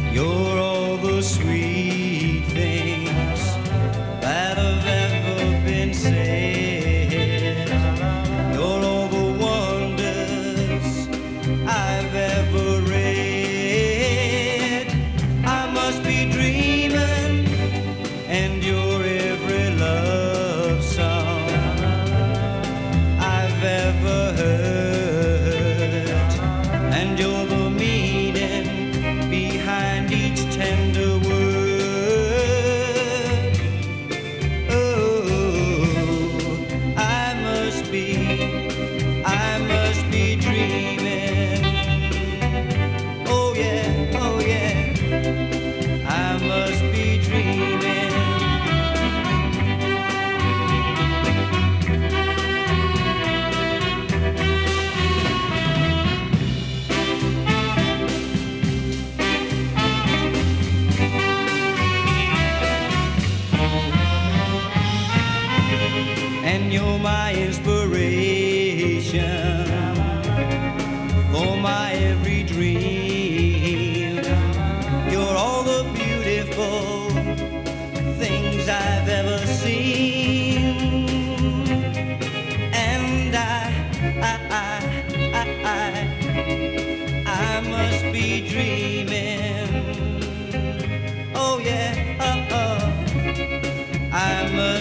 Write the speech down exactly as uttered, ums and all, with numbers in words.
You're all the sweet things that have ever been said. You're all the wonders I've ever read. I must be dreaming, and you're every love song I've ever heard. And you're the meaning behind each tender word. Oh, I must be, I must be dreaming. Oh yeah, oh yeah, I must be dreaming. And you're my inspiration for my every dream. You're all the beautiful things I've ever seen. And I, I, I, I, I, I must be dreaming. Oh yeah, oh, oh, I must